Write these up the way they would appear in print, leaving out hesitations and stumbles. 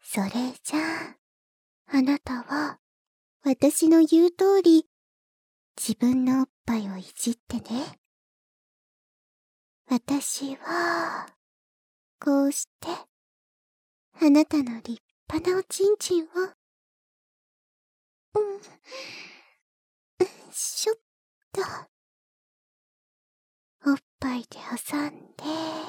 それじゃあ、あなたは、私の言う通り、自分のおっぱいをいじってね。私は、こうして、あなたの立派なおちんちんを、しょっと、おっぱいで挟んで、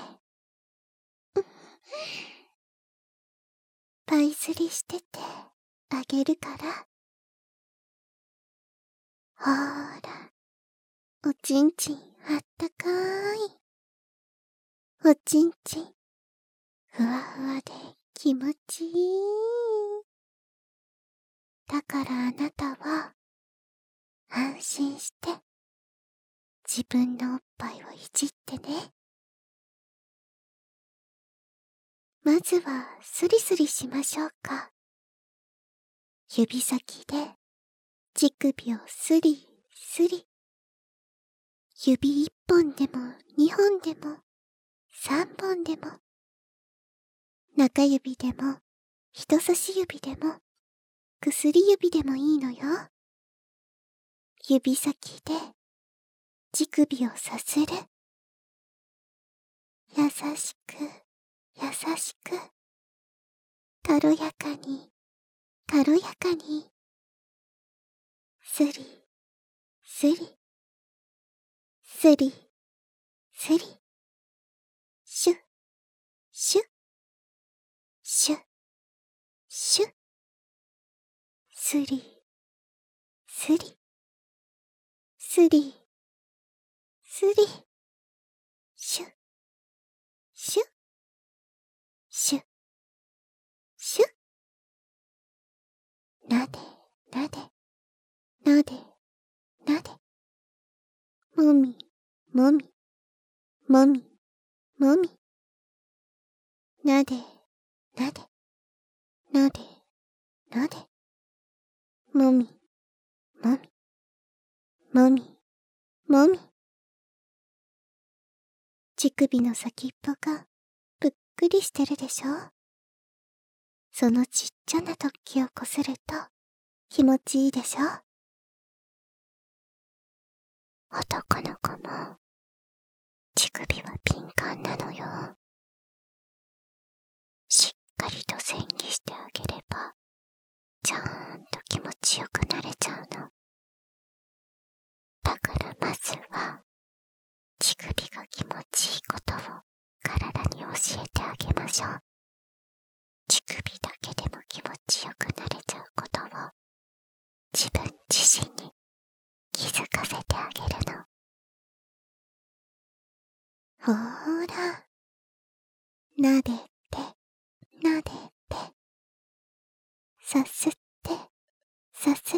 パイスリしててあげるから。ほーら、おちんちんあったかーい。おちんちん、ふわふわで気持ちいい。だからあなたは、安心して、自分のおっぱいをいじってね。まずはスリスリしましょうか。指先で乳首をスリスリ。指一本でも二本でも三本でも、中指でも人差し指でも薬指でもいいのよ。指先で乳首をさする。優しく優しく、軽やかに軽やかに、スリスリスリスリ、シュッシュッシュッシュッ、スリスリスリスリ、シュッシュッシュッシュッ、なでなでなでなで、もみもみもみもみ、なでなでなでなで、もみもみもみもみ、乳首の先っぽがぷっくりしてるでしょ。そのちっちゃな突起をこすると気持ちいいでしょ。男の子も乳首は敏感なのよ。しっかりと洗儀してあげればちゃんと気持ちよくなれちゃうの。だからまずは乳首が気持ちいいことを体に教えてあげましょう。乳首だけでも気持ちよくなれちゃうことを自分自身に気づかせてあげるの。ほーら、なでてなでて、さすってさすって、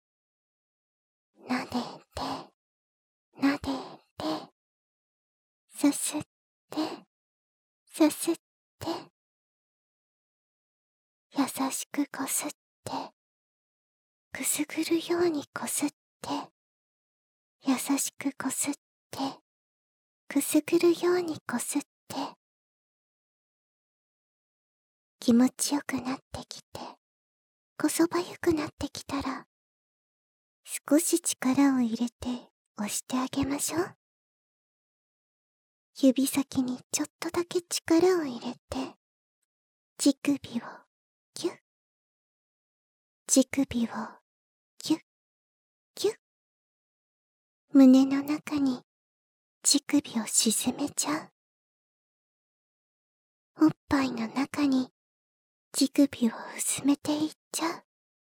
なでてなでて、さすってさすって、優しくこすって、くすぐるようにこすって、優しくこすって、くすぐるようにこすって、気持ちよくなってきて、こそばゆくなってきたら、少し力を入れて押してあげましょう。指先にちょっとだけ力を入れて、乳首をキュッ、乳首をキュッキュッ、胸の中に乳首を沈めちゃう。おっぱいの中に乳首を薄めていっちゃう。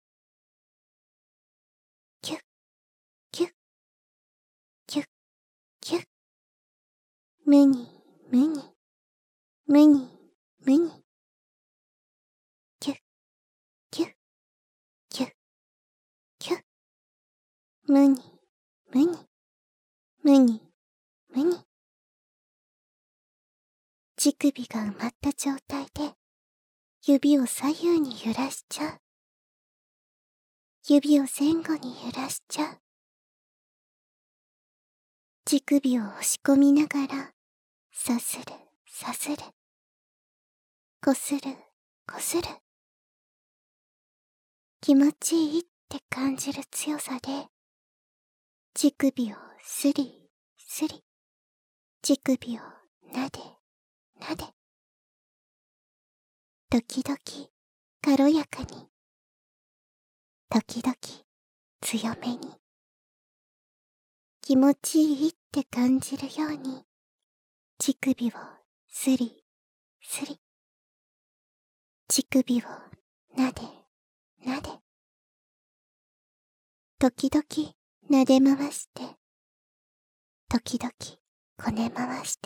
キュッキュッキュッキュッ、むにむにむにむに、キュッキュッキュッキュッ、むにむにむにむに、乳首が埋まった状態で指を左右に揺らしちゃう。指を前後に揺らしちゃう。乳首を押し込みながらさするさする、こするこする、 気持ちいいって感じる強さで、乳首をスリスリ、乳首をなでなで、時々軽やかに、時々強めに、気持ちいいって感じるように、乳首をスリスリ、乳首をなでなで、時々撫で回して、時々こね回して、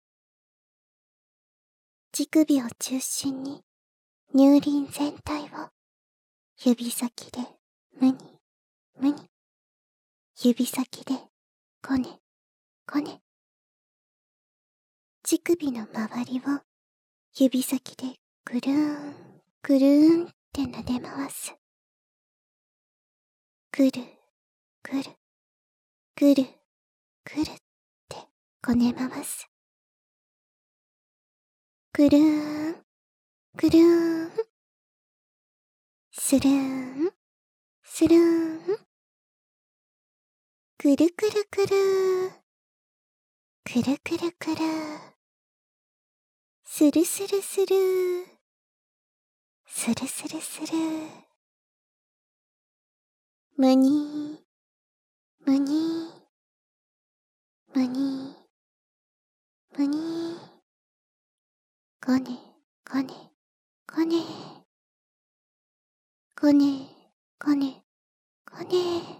乳首を中心に乳輪全体を指先でむにむに、指先でこねこね、乳首の周りを指先でぐるーんぐるーんって撫で回す。ぐるぐるぐるぐるってこね回す。ぐるーんぐるーん、スルーンスルーン、くるくるくるー、くるくるくるー、スルスルスルー、スルスルスルー、むにーむにーむにーむにー、こねこねこねこねこねこね、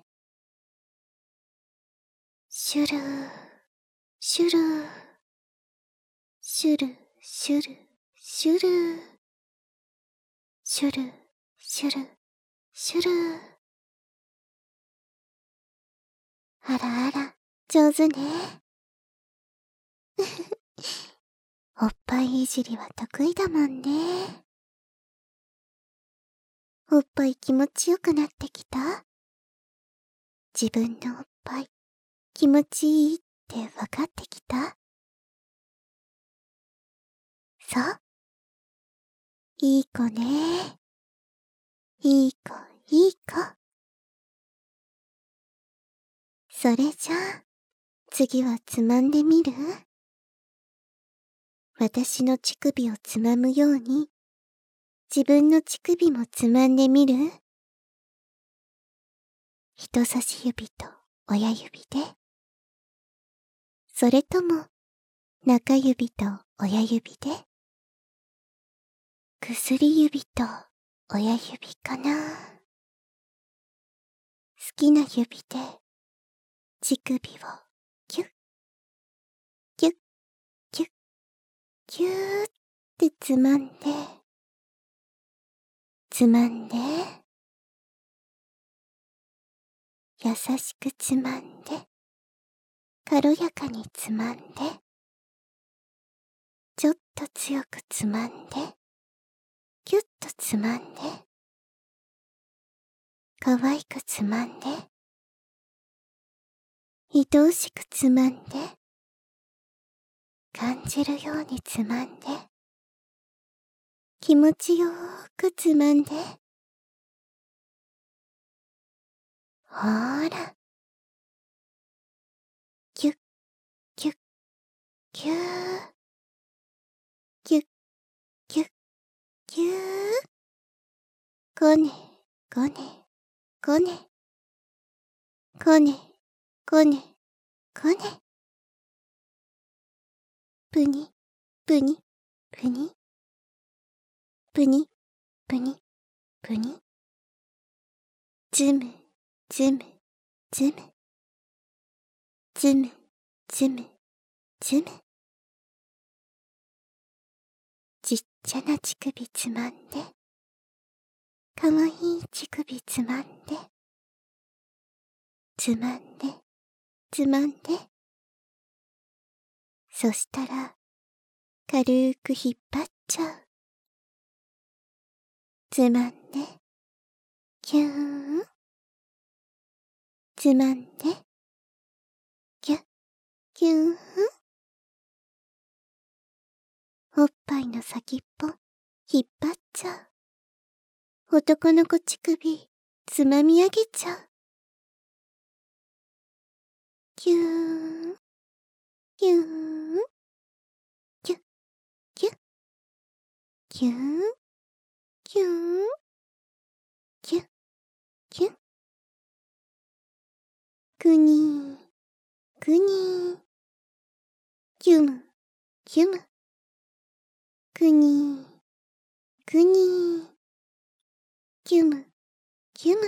シュルーシュルーシュルシュルシュルーシュルシュルシュルー、あらあら上手ね。おっぱいいじりは得意だもんね。おっぱい気持ちよくなってきた？自分のおっぱい気持ちいいってわかってきた？そう。いい子ね。いい子、いい子。それじゃあ、次はつまんでみる？私の乳首をつまむように、自分の乳首もつまんでみる？人差し指と親指で、それとも中指と親指で、薬指と親指かな。好きな指で乳首をキュッキュッキュッキューってつまんで、つまんで、優しくつまんで、軽やかにつまんで、ちょっと強くつまんで、キュッとつまんで、可愛くつまんで、愛おしくつまんで、感じるようにつまんで、気持ちよーくつまんで、ほーら、キュッキュッキュー、キュッキュッキュー、こねこねこねこねこねこね、ぷにぷにぷにぷにぷにぷに、つむつむつむつむつむつむ、ちっちゃな乳首つまんで、かわいい乳首つまんで、つまんでつまんで、そしたら軽く引っ張っちゃう。つまんでキューン、つまんでキュッキューン、おっぱいの先っぽ引っ張っちゃう。 男の子乳首、つまみ上げちゃう。キューン、キューン、キュッ、キュッ、キューン、キューン、キュッ、キュッ。くにー、くにー。キュム、キュム。くにー、くにー。キュム、キュム。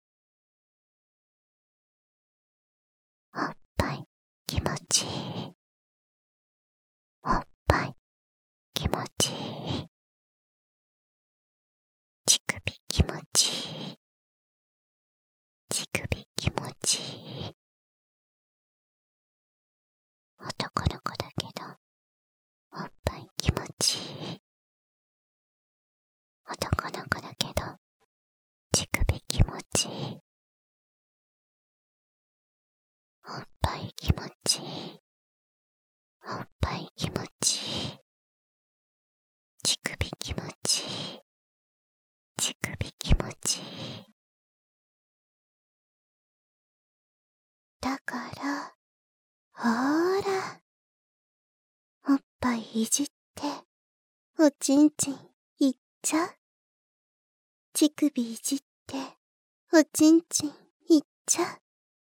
おっぱい、気持ちいい。おっぱい、気持ちいい。乳首気持ちいい。乳首気持ちいい。男の子だけど、おっぱい気持ちいい。男の子だけど、乳首気持ちいい。おっぱい気持ちいい。おっぱい気持ちいい。乳首気持ちいい。乳首気持ちいい。だから、ほーら。おっぱいいじって、おちんちんいっちゃう。乳首いじって、おちんちんいっちゃう。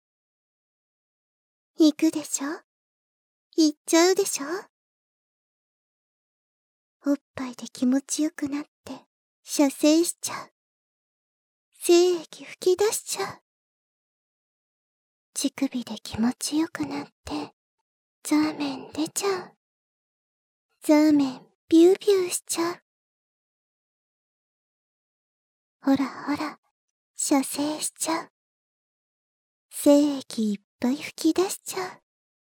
行くでしょ？行っちゃうでしょ？おっぱいで気持ちよくなって、射精しちゃう。精液吹き出しちゃう。乳首で気持ちよくなって、ザーメン出ちゃう。ザーメンビュービューしちゃう。ほらほら、射精しちゃう。精液いっぱい吹き出しちゃ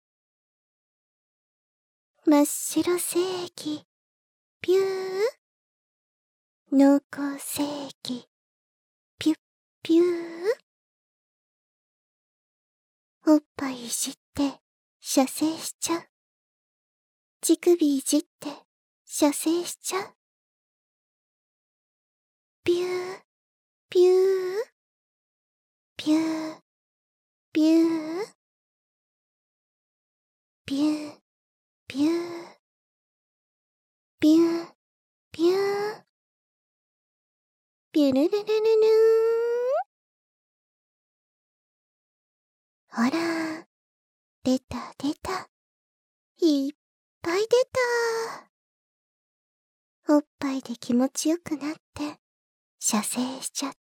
う。真っ白精液、ピュー。濃厚精液、ピュッピュー。おっぱいいじって、射精しちゃう。乳首いじって、射精しちゃう。ピュー、ピュー、ピュー、ピュー、ピュー、ピュー、ピュー、ピュー、ピュルルルルルーン。ほら、出た出た。いっぱい出た。おっぱいで気持ちよくなって、射精しちゃった。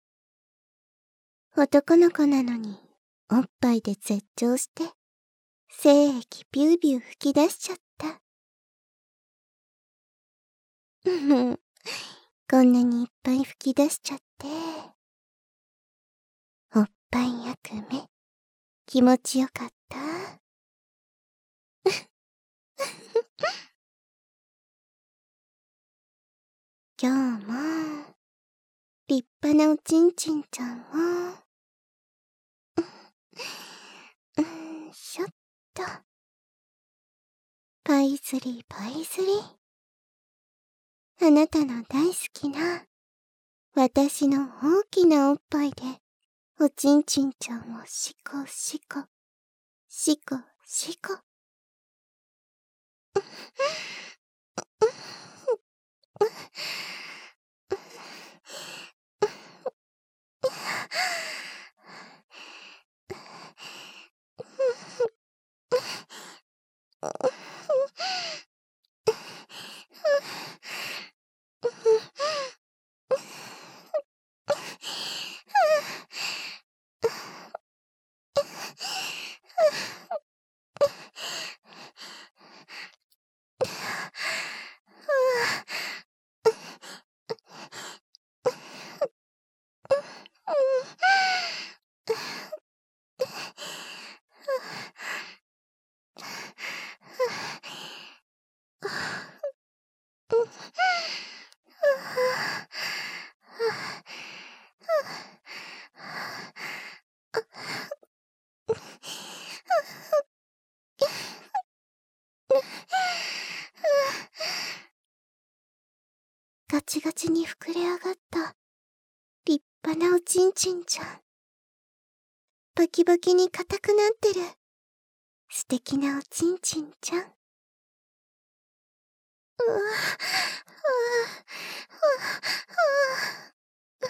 男の子なのに、おっぱいで絶頂して、精液ビュービュー吹き出しちゃった。こんなにいっぱい吹き出しちゃって。おっぱい役目、気持ちよかった。今日も、立派なおちんちんちゃんを、しょっと。パイスリーパイスリー。あなたの大好きな、私の大きなおっぱいで、おちんちんちゃんをシコシコ、シコシコ。ガチガチに膨れ上がった派なおちんちんちゃん。バキバキに硬くなってる。素敵なおちんちんちゃん。うわ、うわ、うわ、うわ、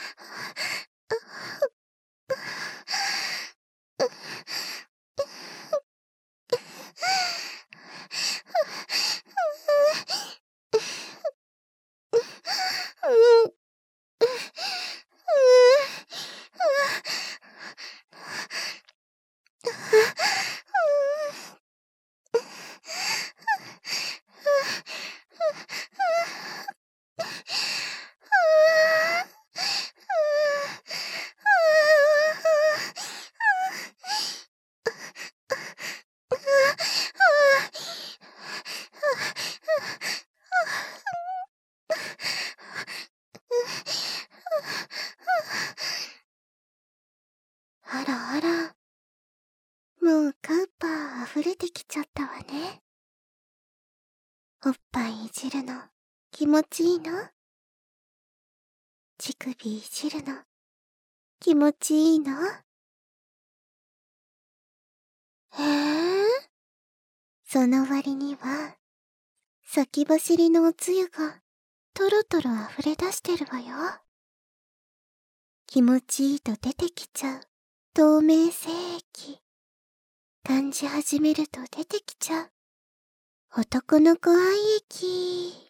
あらあら、もうカウパー溢れてきちゃったわね。おっぱいいじるの気持ちいいの？乳首いじるの気持ちいいの？その割には、先走りのおつゆがトロトロ溢れ出してるわよ。気持ちいいと出てきちゃう透明精液。感じ始めると出てきちゃう男の子愛液。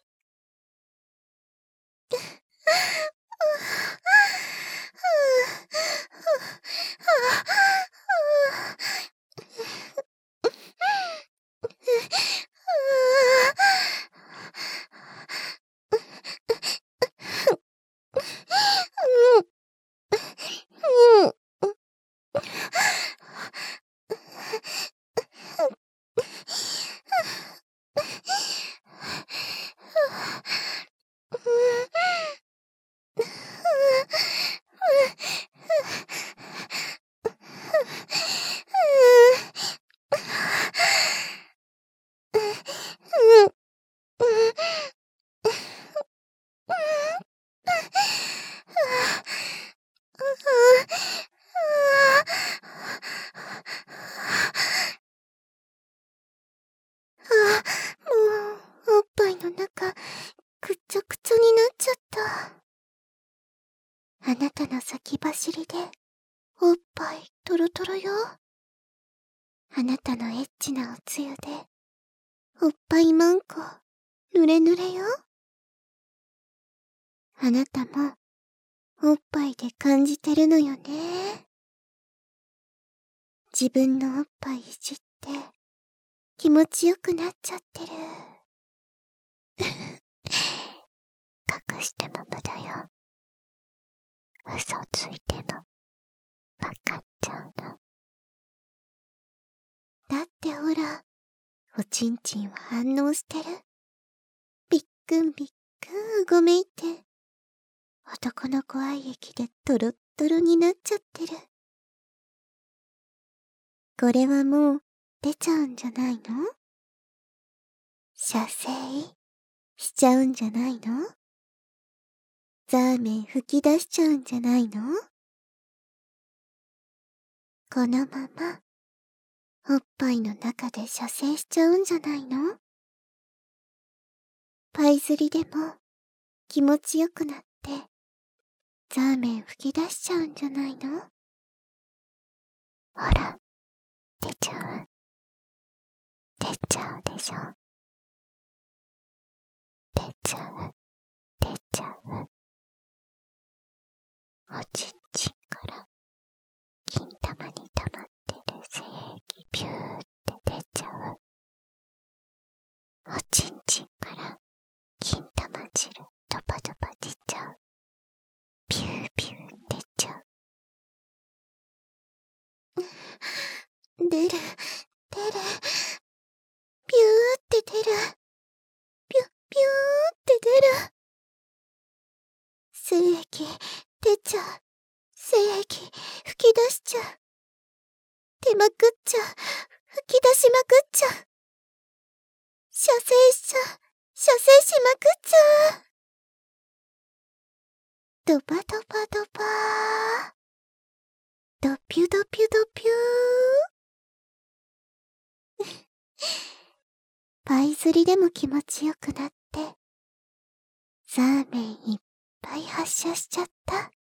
もう、おっぱいの中、くっちゃくちゃになっちゃった。あなたの先走りで、おっぱいトロトロよ。あなたのエッチなおつゆで、おっぱいまんこ、ぬれぬれよ。あなたも、おっぱいで感じてるのよね。自分のおっぱいいじって、気持ちよくなっちゃってる。隠しても無駄よ。嘘ついても、わかっちゃうの。だってほら、おちんちんは反応してる。びっくんびっくんうごめいて、男の子愛液でトロットロになっちゃってる。これはもう出ちゃうんじゃないの？射精しちゃうんじゃないの？ザーメン吹き出しちゃうんじゃないの？このまま、おっぱいの中で射精しちゃうんじゃないの？パイ釣りでも気持ちよくなって、ザーメン吹き出しちゃうんじゃないの？ほら、出ちゃう。出ちゃうでしょ。出ちゃう。出ちゃう。おちんちんから金玉に溜まってる精液ピューって出ちゃう。おちんちんから金玉汁ドバドバ出ちゃう。ピューピュー出ちゃう。出る、出る。ピューって出る。ピュ、ピューって出る。精液出ちゃう。精液吹き出しちゃう。出まくっちゃう。吹き出しまくっちゃう。射精しちゃう。射精しまくっちゃう。ドバドバドバ。 ピュドピュドピュー。パイ釣りでも気持ちよくなって、ザーメンいっぱい発射しちゃった。